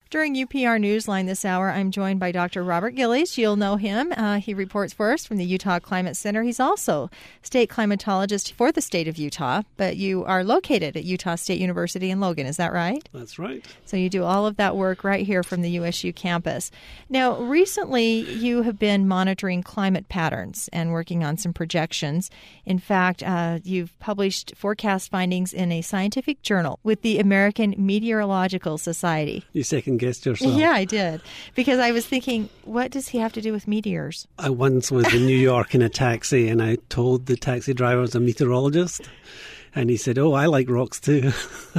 During UPR Newsline this hour, I'm joined by Dr. Robert Gillies. You'll know him. He reports for us from the Utah Climate Center. He's also state climatologist for the state of Utah, but you are located at Utah State University in Logan. Is that right? That's right. So you do all of that work right here from the USU campus. Now, recently, you have been monitoring climate patterns and working on some projections. In fact, you've published forecast findings in a scientific journal with the American Meteorological Society. You second-guessed yourself. Yeah, I did. Because I was thinking, what does he have to do with meteors? I once was in New York in a taxi, and I told the taxi driver I was a meteorologist, and he said, "Oh, I like rocks too."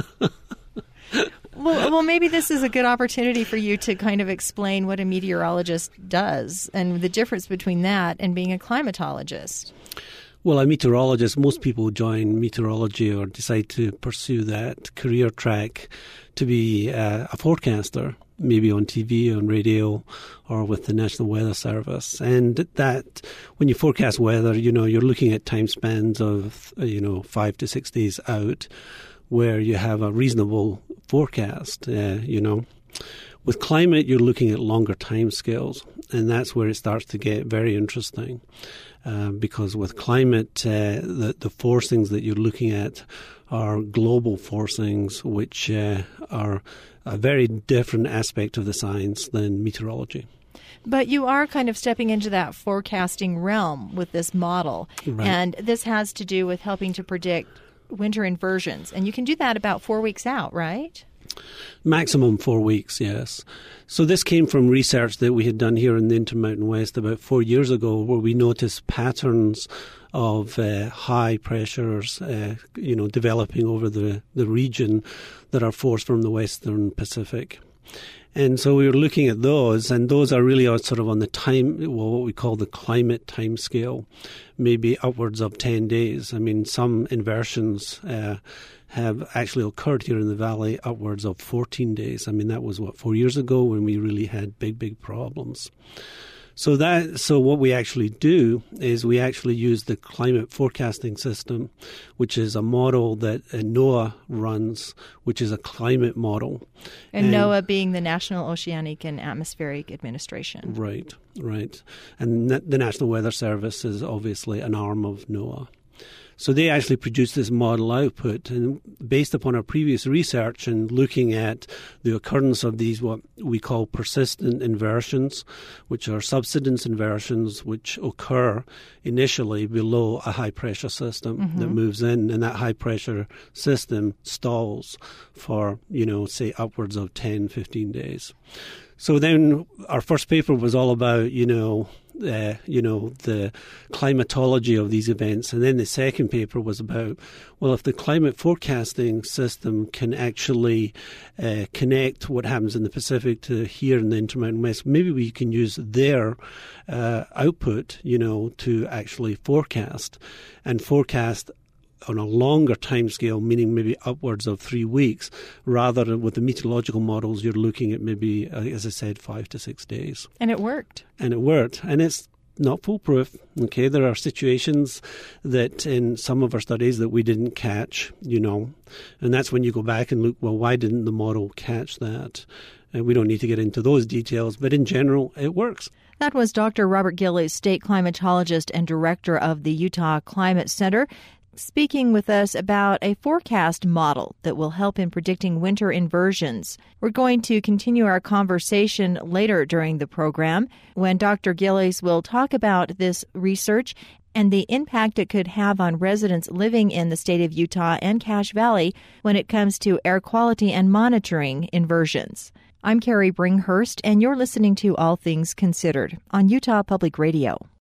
Well, maybe this is a good opportunity for you to kind of explain what a meteorologist does and the difference between that and being a climatologist. Well, a meteorologist, most people join meteorology or decide to pursue that career track to be a forecaster, maybe on TV, on radio, or with the National Weather Service. And that, when you forecast weather, you're looking at time spans of, 5 to 6 days out where you have a reasonable forecast, With climate, you're looking at longer time scales, and that's where it starts to get very interesting. Because with climate, the forcings that you're looking at are global forcings, which are a very different aspect of the science than meteorology. But you are kind of stepping into that forecasting realm with this model. Right. And this has to do with helping to predict winter inversions. And you can do that about 4 weeks out, right? Maximum 4 weeks, yes. So this came from research that we had done here in the Intermountain West about 4 years ago, where we noticed patterns of high pressures, developing over the region that are forced from the Western Pacific. And so we were looking at those, and those are really sort of on the what we call the climate time scale, maybe upwards of 10 days. I mean, some inversions have actually occurred here in the valley upwards of 14 days. I mean, that was, 4 years ago when we really had big problems. So what we actually do is we actually use the climate forecasting system, which is a model that NOAA runs, which is a climate model. And NOAA being the National Oceanic and Atmospheric Administration. Right. And the National Weather Service is obviously an arm of NOAA. So they actually produced this model output, and based upon our previous research and looking at the occurrence of these what we call persistent inversions, which are subsidence inversions which occur initially below a high-pressure system that moves in, and that high-pressure system stalls for, say upwards of 10, 15 days. So then our first paper was all about, the climatology of these events. And then the second paper was about, well, if the climate forecasting system can actually connect what happens in the Pacific to here in the Intermountain West, maybe we can use their output, to actually forecast on a longer time scale, meaning maybe upwards of 3 weeks, rather than with the meteorological models, you're looking at maybe, as I said, 5 to 6 days. And it worked. And it's not foolproof. Okay, there are situations that in some of our studies that we didn't catch, and that's when you go back and look, well, why didn't the model catch that? And we don't need to get into those details, but in general, it works. That was Dr. Robert Gillies, state climatologist and director of the Utah Climate Center, speaking with us about a forecast model that will help in predicting winter inversions. We're going to continue our conversation later during the program when Dr. Gillies will talk about this research and the impact it could have on residents living in the state of Utah and Cache Valley when it comes to air quality and monitoring inversions. I'm Carrie Bringhurst, and you're listening to All Things Considered on Utah Public Radio.